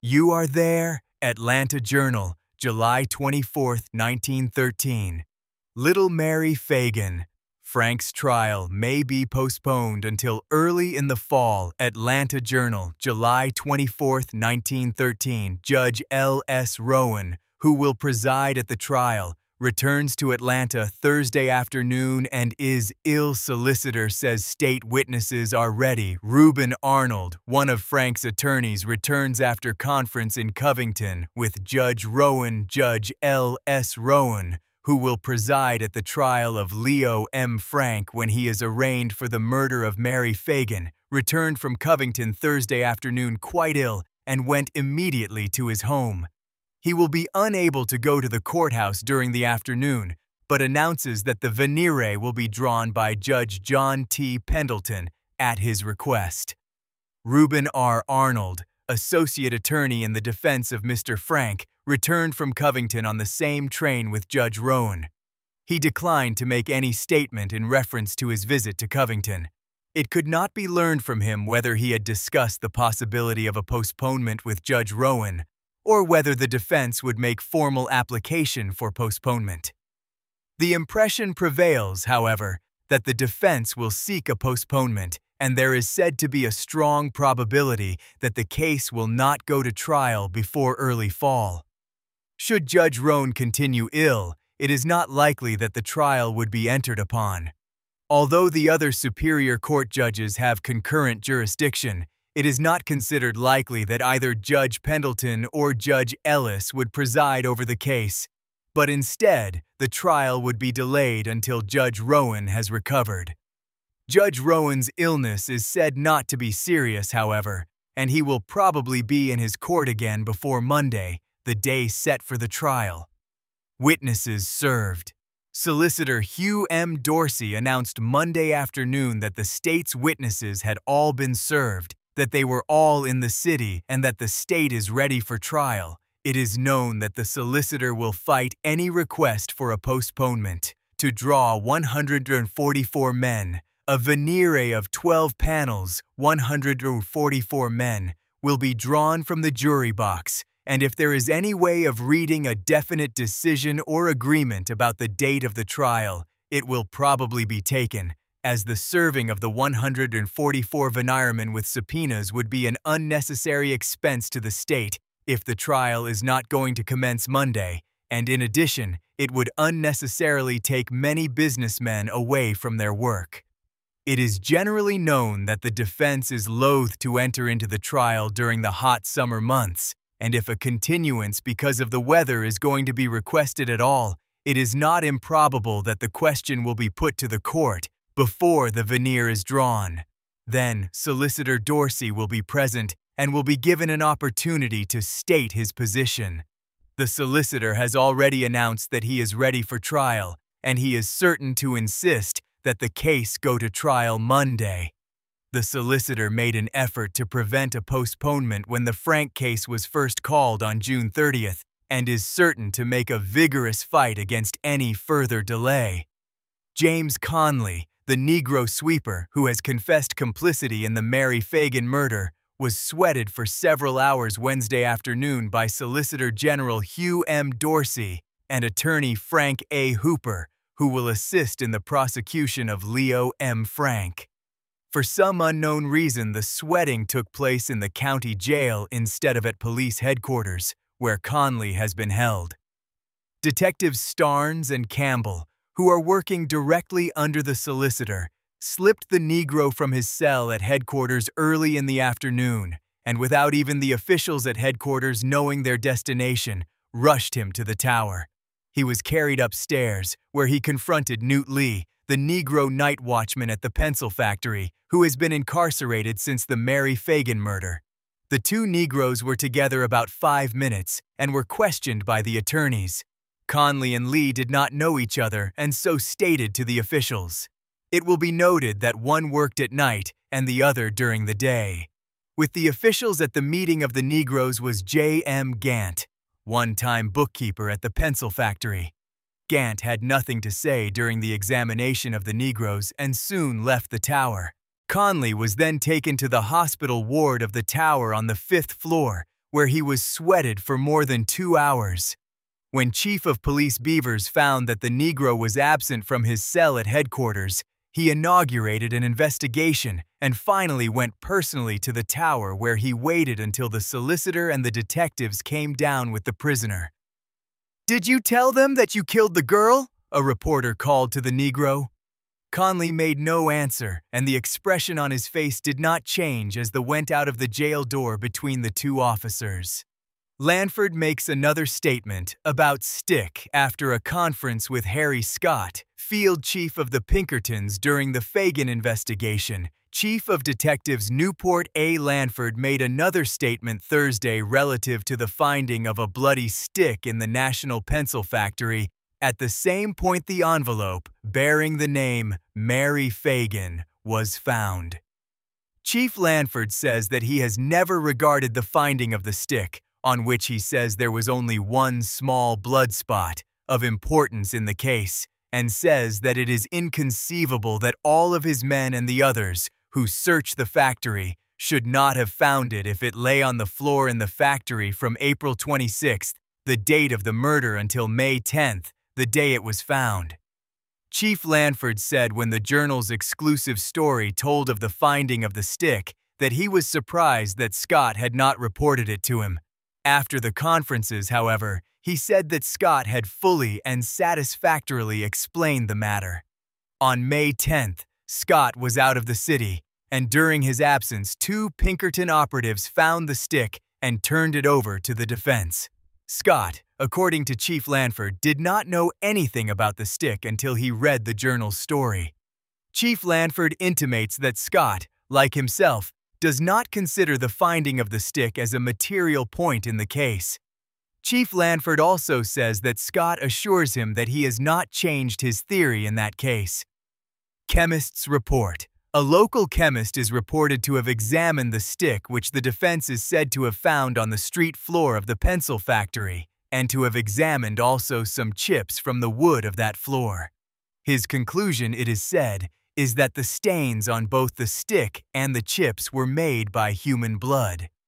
You Are There, Atlanta Journal, July 24, 1913. Little Mary Fagan. Frank's trial may be postponed until early in the fall. Atlanta Journal, July 24, 1913. Judge L.S. Rowan, who will preside at the trial, returns to Atlanta Thursday afternoon and is ill. Solicitor says state witnesses are ready. Reuben Arnold, one of Frank's attorneys, returns after conference in Covington with Judge Rowan. Judge L.S. Rowan, who will preside at the trial of Leo M. Frank when he is arraigned for the murder of Mary Fagan, returned from Covington Thursday afternoon quite ill and went immediately to his home. He will be unable to go to the courthouse during the afternoon, but announces that the venire will be drawn by Judge John T. Pendleton at his request. Reuben R. Arnold, associate attorney in the defense of Mr. Frank, returned from Covington on the same train with Judge Rowan. He declined to make any statement in reference to his visit to Covington. It could not be learned from him whether he had discussed the possibility of a postponement with Judge Rowan, or whether the defense would make formal application for postponement. The impression prevails, however, that the defense will seek a postponement, and there is said to be a strong probability that the case will not go to trial before early fall. Should Judge Rowan continue ill, it is not likely that the trial would be entered upon. Although the other Superior Court judges have concurrent jurisdiction, it is not considered likely that either Judge Pendleton or Judge Ellis would preside over the case, but instead, the trial would be delayed until Judge Rowan has recovered. Judge Rowan's illness is said not to be serious, however, and he will probably be in his court again before Monday, the day set for the trial. Witnesses served. Solicitor Hugh M. Dorsey announced Monday afternoon that the state's witnesses had all been served, that they were all in the city, and that the state is ready for trial. It is known that the solicitor will fight any request for a postponement to draw 144 men. A venire of 12 panels, 144 men, will be drawn from the jury box, and if there is any way of reading a definite decision or agreement about the date of the trial, it will probably be taken, as the serving of the 144 veniremen with subpoenas would be an unnecessary expense to the state if the trial is not going to commence Monday, and in addition, it would unnecessarily take many businessmen away from their work. It is generally known that the defense is loath to enter into the trial during the hot summer months, and if a continuance because of the weather is going to be requested at all, it is not improbable that the question will be put to the court before the venire is drawn. Then, Solicitor Dorsey will be present and will be given an opportunity to state his position. The solicitor has already announced that he is ready for trial, and he is certain to insist that the case go to trial Monday. The solicitor made an effort to prevent a postponement when the Frank case was first called on June 30th, and is certain to make a vigorous fight against any further delay. James Conley, the Negro sweeper who has confessed complicity in the Mary Fagan murder, was sweated for several hours Wednesday afternoon by Solicitor General Hugh M. Dorsey and attorney Frank A. Hooper, who will assist in the prosecution of Leo M. Frank. For some unknown reason, the sweating took place in the county jail instead of at police headquarters, where Conley has been held. Detectives Starnes and Campbell, who are working directly under the solicitor, slipped the Negro from his cell at headquarters early in the afternoon, and without even the officials at headquarters knowing their destination, rushed him to the tower. He was carried upstairs, where he confronted Newt Lee, the Negro night watchman at the pencil factory, who has been incarcerated since the Mary Fagan murder. The two Negroes were together about 5 minutes and were questioned by the attorneys. Conley and Lee did not know each other and so stated to the officials. It will be noted that one worked at night and the other during the day. With the officials at the meeting of the Negroes was J. M. Gant, one-time bookkeeper at the pencil factory. Gant had nothing to say during the examination of the Negroes and soon left the tower. Conley was then taken to the hospital ward of the tower on the 5th floor, where he was sweated for more than 2 hours. When Chief of Police Beavers found that the Negro was absent from his cell at headquarters, he inaugurated an investigation and finally went personally to the tower, where he waited until the solicitor and the detectives came down with the prisoner. "Did you tell them that you killed the girl?" a reporter called to the Negro. Conley made no answer, and the expression on his face did not change as they went out of the jail door between the two officers. Lanford makes another statement about Stick after a conference with Harry Scott, field chief of the Pinkertons during the Fagan investigation. Chief of Detectives Newport A. Lanford made another statement Thursday relative to the finding of a bloody stick in the National Pencil Factory. At the same point, the envelope, bearing the name Mary Fagan, was found. Chief Lanford says that he has never regarded the finding of the stick, on which he says there was only one small blood spot, of importance in the case, and says that it is inconceivable that all of his men and the others who searched the factory should not have found it if it lay on the floor in the factory from April 26th, the date of the murder, until May 10th, the day it was found. Chief Lanford said when the Journal's exclusive story told of the finding of the stick that he was surprised that Scott had not reported it to him. After the conferences, however, he said that Scott had fully and satisfactorily explained the matter. On May 10th, Scott was out of the city, and during his absence, 2 Pinkerton operatives found the stick and turned it over to the defense. Scott, according to Chief Lanford, did not know anything about the stick until he read the Journal's story. Chief Lanford intimates that Scott, like himself, does not consider the finding of the stick as a material point in the case. Chief Lanford also says that Scott assures him that he has not changed his theory in that case. Chemists report. A local chemist is reported to have examined the stick, which the defense is said to have found on the street floor of the pencil factory, and to have examined also some chips from the wood of that floor. His conclusion, it is said, is that the stains on both the stick and the chips were made by human blood.